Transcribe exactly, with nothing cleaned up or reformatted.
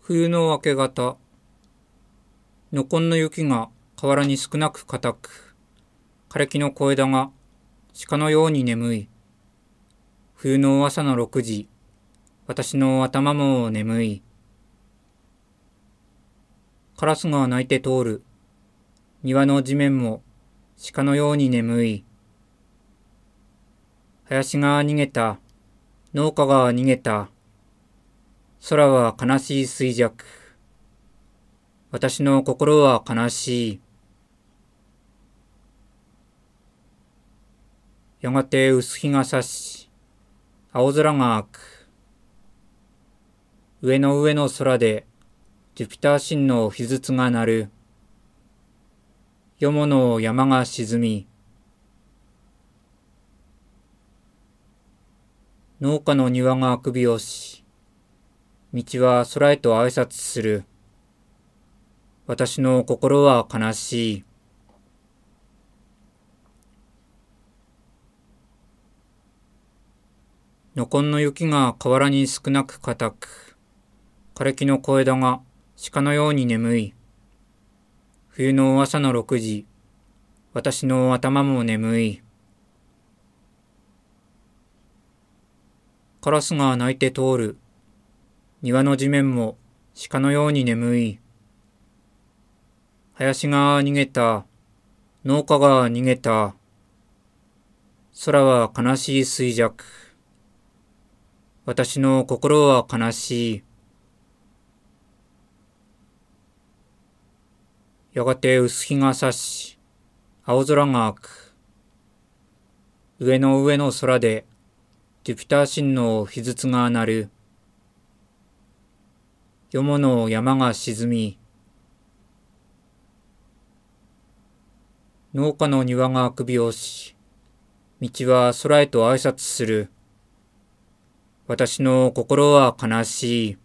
冬の明け方、のこんの雪が河原に少なく固く、枯れ木の小枝が鹿のように眠い。冬の朝の六時、私の頭も眠い。カラスが鳴いて通る。庭の地面も鹿のように眠い。林が逃げた。農家が逃げた。空は悲しい衰弱。私の心は悲しい。やがて薄日が差し、青空が明く。上の上の空でジュピター神の秘術が鳴る。よもの山が沈み、農家の庭があくびをし、道は空へと挨拶する。私の心は悲しい。のこんの雪が河原に少なく固く、枯れ木の小枝が鹿のように眠い。冬の朝の六時、私の頭も眠い。カラスが鳴いて通る。庭の地面も鹿のように眠い。林が逃げた。農家が逃げた。空は悲しい衰弱。私の心は悲しい。やがて薄日が差し、青空が明く。上の上の空でジュピター神の秘術が鳴る。よもの山が沈み、農家の庭があくびをし、道は空へと挨拶する。私の心は悲しい。